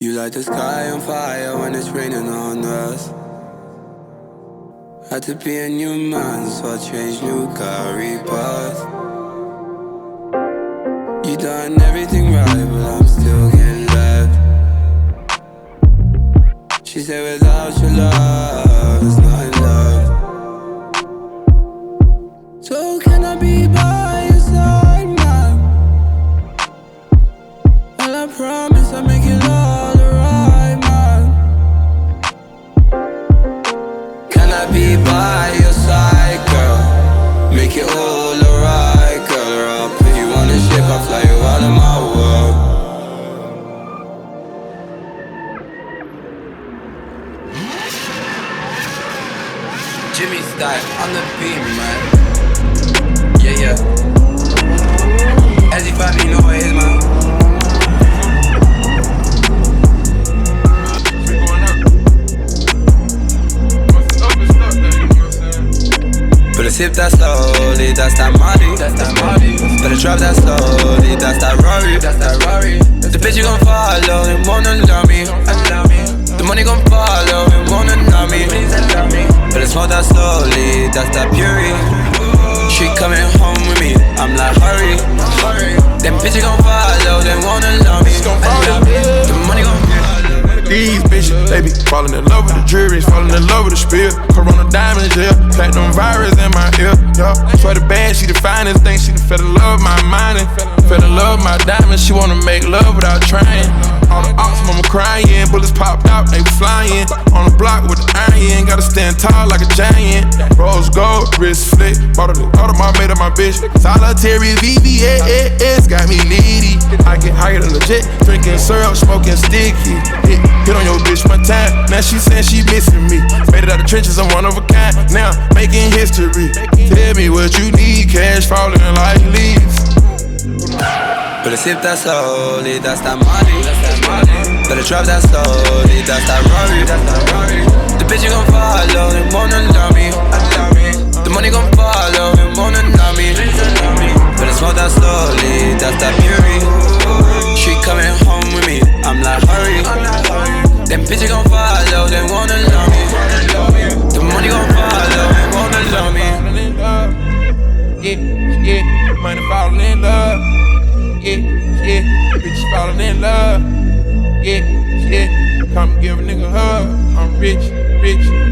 You light the sky on fire when it's raining on us. Had to be a new man, so I changed new career path. You done everything right, but I'm still getting left. She said without your love, it's not enough. So can I be by your side, man? Well, I promise I'll make it all alright, man. Can I be by your side, girl? Make it all alright, girl. Or I'll put you on a ship, I'll fly you out of my world. Jimmy style on the beat, man. Yeah, yeah. As if I be know what it is, man. Better sip that slowly, that's that Molly. Better drop that slowly, that's that Rory. The bitch you gon' follow and wanna love me. The money gon' follow and wanna know me. Better smoke that slowly, that's that Puri. She coming home with me, I'm like hurry. Them bitches gon' follow, they wanna love me. The money gon' These bitches, they be falling in love with the juries, falling in love with the spill. Corona diamonds, yeah, platinum virus in my ear, yeah. Swear to bad, she the finest thing, she done fell in love with my mind and fell in love with my diamonds. She wanna make love without trying. All the ops, mama crying, bullets popped out, they was flying. On the block with the iron, gotta stand tall like a giant. Rose gold, wrist flick, bought of my made of my bitch. Solitary VVS, got me needy. I get higher than legit, drinking syrup, smoking sticky. Hit on your bitch one time, now she saying she missing me. Made it out of trenches, I'm one of a kind, now making history. Tell me what you need, cash falling like leaves. Better sip that slowly, that's that Molly. Better drop that slowly, that's that Rory. The bitch you gon' follow and wanna love me. The money gon' follow and wanna know me. Better smoke that slowly, that's that Puri. She coming home with me, I'm like hurry. Them bitches gon' follow, they wanna love me. The money gon' follow and wanna love me. Yeah, money falling in love. Yeah, bitches falling in love. Yeah, come give a nigga a hug. I'm rich.